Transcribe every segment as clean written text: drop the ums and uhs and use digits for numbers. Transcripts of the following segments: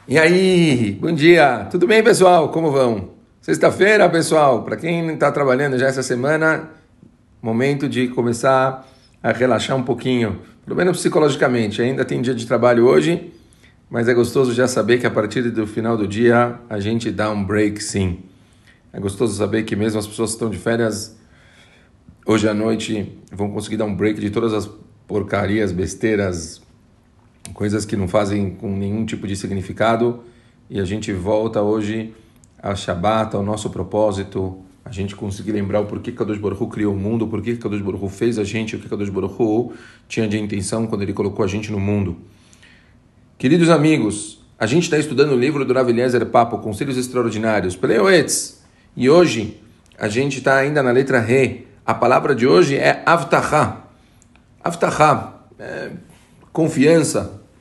E aí, bom dia, tudo bem, pessoal? Como vão? Sexta-feira, pessoal, para quem está trabalhando já essa semana, momento de começar a relaxar um pouquinho, pelo menos psicologicamente. Ainda tem dia de trabalho hoje, mas é gostoso já saber que a partir do final do dia a gente dá um break, sim. É gostoso saber que mesmo as pessoas que estão de férias, hoje à noite vão conseguir dar um break de todas as porcarias, besteiras, coisas que não fazem com nenhum tipo de significado, e a gente volta hoje a Shabbat, ao nosso propósito, a gente conseguir lembrar o porquê que Kadosh Baruch Hu criou o mundo, o porquê que Kadosh Baruch Hu fez a gente, o que Kadosh Baruch Hu tinha de intenção quando ele colocou a gente no mundo. Queridos amigos, a gente está estudando o livro do Rav Eliezer Papo, Conselhos Extraordinários, Peleoetz, e hoje a gente está ainda na letra Re. A palavra de hoje é Avtachá. Avtachá, confiança.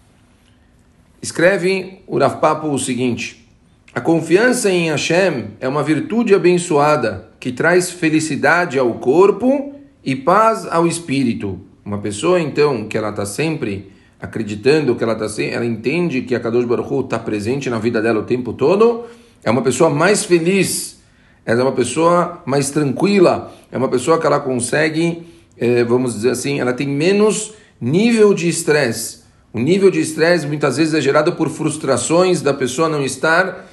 Escreve o Rav Papo o seguinte: a confiança em Hashem é uma virtude abençoada que traz felicidade ao corpo e paz ao espírito. Uma pessoa, então, que ela está sempre acreditando, que ela entende que a Kadosh Baruch Hu está presente na vida dela o tempo todo, é uma pessoa mais feliz, é uma pessoa mais tranquila, é uma pessoa que ela consegue, vamos dizer assim, ela tem menos nível de estresse. O nível de estresse muitas vezes é gerado por frustrações da pessoa não estar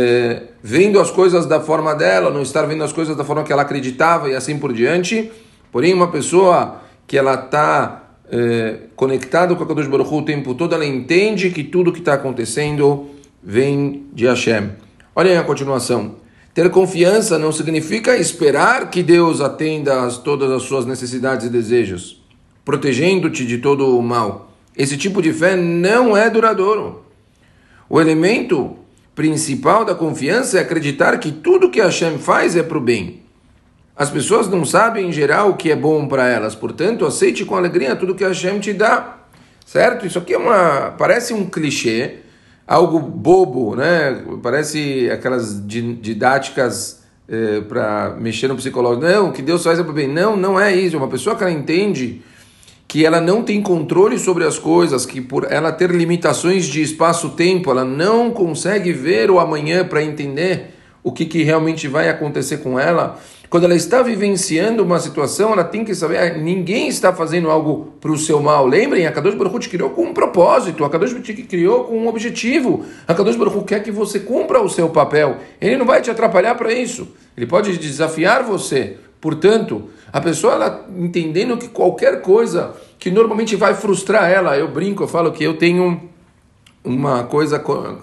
vendo as coisas da forma dela, não estar vendo as coisas da forma que ela acreditava e assim por diante. Porém, uma pessoa que ela está conectada com a Kadosh Baruch Hu o tempo todo, ela entende que tudo que está acontecendo vem de Hashem. Olhem a continuação. Ter confiança não significa esperar que Deus atenda todas as suas necessidades e desejos, protegendo-te de todo o mal. Esse tipo de fé não é duradouro. O elemento principal da confiança é acreditar que tudo que Hashem faz é para o bem. As pessoas não sabem em geral o que é bom para elas, portanto, aceite com alegria tudo que Hashem te dá. Certo? Isso aqui parece um clichê, algo bobo, né? Parece aquelas didáticas para mexer no psicológico. Não, o que Deus faz é para o bem. Não, não é isso. Uma pessoa que ela entende que ela não tem controle sobre as coisas, que por ela ter limitações de espaço-tempo, ela não consegue ver o amanhã para entender o que realmente vai acontecer com ela. Quando ela está vivenciando uma situação, ela tem que saber, ninguém está fazendo algo para o seu mal. Lembrem, a Kadosh Baruch Hu te criou com um propósito, a Kadosh Baruch Hu te criou com um objetivo. A Kadosh Baruch Hu quer que você cumpra o seu papel. Ele não vai te atrapalhar para isso. Ele pode desafiar você. Portanto, a pessoa, ela entendendo que qualquer coisa que normalmente vai frustrar ela, eu brinco, eu falo que eu tenho uma coisa,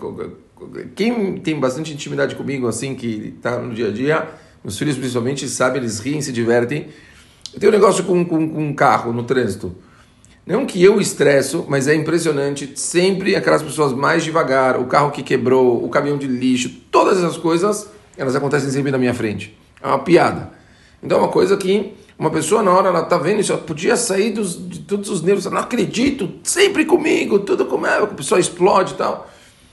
quem tem bastante intimidade comigo, assim, que está no dia a dia, meus filhos principalmente, sabem, eles riem, se divertem. Eu tenho um negócio com um carro no trânsito. Não que eu estresso, mas é impressionante, sempre aquelas pessoas mais devagar, o carro que quebrou, o caminhão de lixo, todas essas coisas, elas acontecem sempre na minha frente. É uma piada. Então é uma coisa que uma pessoa na hora ela está vendo isso, ela podia sair de todos os nervos, não acredito, sempre comigo, tudo como é, a pessoa explode e tal.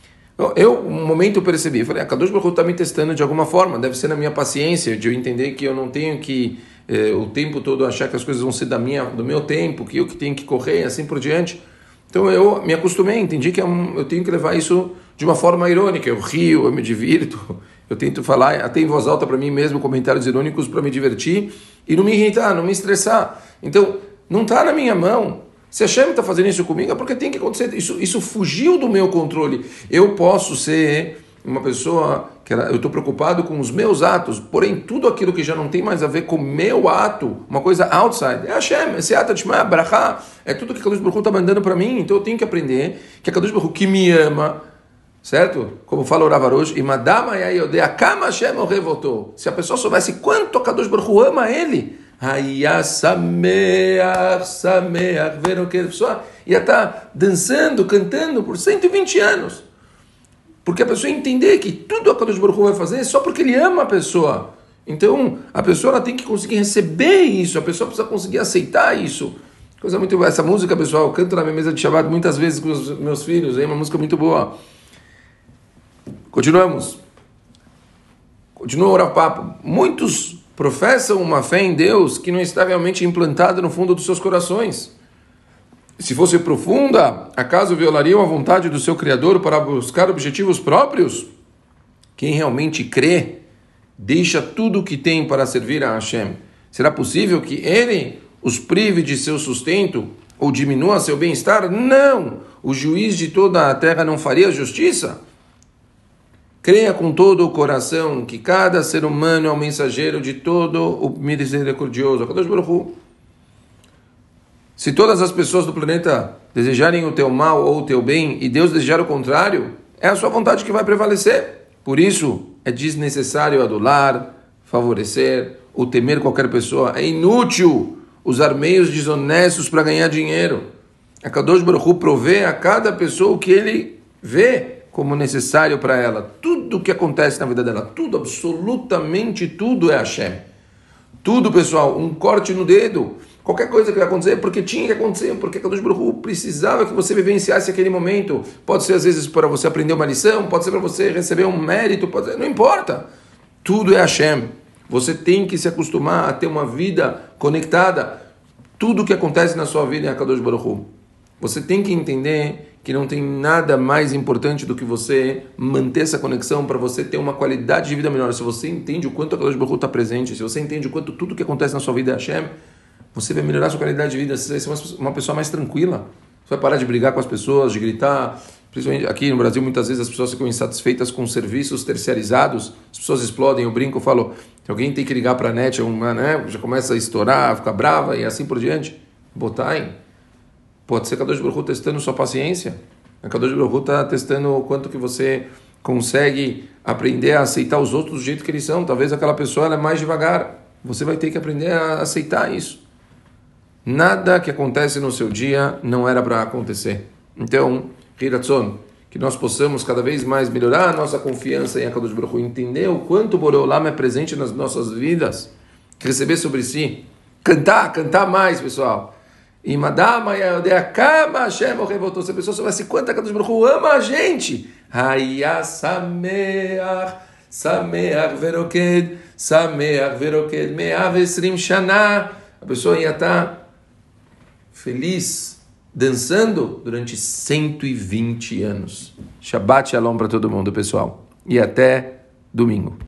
Um momento eu percebi, eu falei, a Kadosh Baruch Hu está me testando de alguma forma, deve ser na minha paciência, de eu entender que eu não tenho que o tempo todo achar que as coisas vão ser do meu tempo, que eu que tenho que correr e assim por diante. Então eu me acostumei, entendi que eu tenho que levar isso de uma forma irônica, eu rio, eu me divirto, eu tento falar até em voz alta para mim mesmo comentários irônicos para me divertir e não me irritar, não me estressar. Então, não está na minha mão. Se a Hashem está fazendo isso comigo é porque tem que acontecer. Isso fugiu do meu controle. Eu posso ser uma pessoa que eu estou preocupado com os meus atos, porém tudo aquilo que já não tem mais a ver com o meu ato, uma coisa outside, é Hashem, esse ato de Brachá, é tudo que a Kadosh Baruch Hu está mandando para mim, então eu tenho que aprender que a Kadosh Baruch Hu que me ama, certo? Como fala o Rav Arush, se a pessoa soubesse quanto a Kadosh Baruch Hu ama ele, viram que a pessoa ia estar dançando, cantando por 120 anos. Porque a pessoa entender que tudo a Kadosh Baruch Hu vai fazer é só porque ele ama a pessoa. Então, a pessoa ela tem que conseguir receber isso, a pessoa precisa conseguir aceitar isso. Coisa muito boa. Essa música, pessoal, eu canto na minha mesa de Shabbat muitas vezes com os meus filhos, é uma música muito boa. Continuamos. Continua o papo. Muitos professam uma fé em Deus que não está realmente implantada no fundo dos seus corações. Se fosse profunda, acaso violariam a vontade do seu Criador para buscar objetivos próprios? Quem realmente crê, deixa tudo o que tem para servir a Hashem. Será possível que ele os prive de seu sustento ou diminua seu bem-estar? Não! O juiz de toda a terra não faria justiça? Creia com todo o coração que cada ser humano é um mensageiro de todo o misericordioso. Kadosh Baruch Hu. Se todas as pessoas do planeta desejarem o teu mal ou o teu bem e Deus desejar o contrário, é a sua vontade que vai prevalecer. Por isso, é desnecessário adular, favorecer ou temer qualquer pessoa. É inútil usar meios desonestos para ganhar dinheiro. A Kadosh Baruch Hu provê a cada pessoa o que ele vê como necessário para ela. Tudo que acontece na vida dela, tudo, absolutamente tudo é Hashem. Tudo, pessoal, um corte no dedo, qualquer coisa que vai acontecer, porque tinha que acontecer, porque a Kadosh Baruch Hu precisava que você vivenciasse aquele momento. Pode ser, às vezes, para você aprender uma lição, pode ser para você receber um mérito, pode ser, não importa. Tudo é Hashem. Você tem que se acostumar a ter uma vida conectada. Tudo que acontece na sua vida é a Kadosh Baruch Hu. Você tem que entender que não tem nada mais importante do que você manter essa conexão para você ter uma qualidade de vida melhor. Se você entende o quanto a Kadosh Baruch Hu está presente, se você entende o quanto tudo que acontece na sua vida é Hashem, você vai melhorar a sua qualidade de vida, você vai ser uma pessoa mais tranquila. Você vai parar de brigar com as pessoas, de gritar. Principalmente aqui no Brasil, muitas vezes as pessoas ficam insatisfeitas com serviços terceirizados, as pessoas explodem, eu brinco, eu falo, se alguém tem que ligar para a net, já começa a estourar, fica brava e assim por diante. Botai. Pode ser que a Kadosh Baruch Hu testando sua paciência. A Kadosh Baruch Hu está testando o quanto que você consegue aprender a aceitar os outros do jeito que eles são. Talvez aquela pessoa ela é mais devagar. Você vai ter que aprender a aceitar isso. Nada que acontece no seu dia não era para acontecer. Então, Hiratzon, que nós possamos cada vez mais melhorar a nossa confiança em Kadosh Baruch Hu, entender o quanto o Borei Olam é presente nas nossas vidas, receber sobre si, cantar mais, pessoal. E Madama Kama Hashem voltou. Se a pessoa soubesse quanto a Kadosh Baruch Hu ama a gente. Haya Sameach, Sameach Veroked, Sameach Veroked, Me'av Esrim Shana. A pessoa ia estar feliz, dançando durante 120 anos. Shabbat Shalom para todo mundo, pessoal. E até domingo.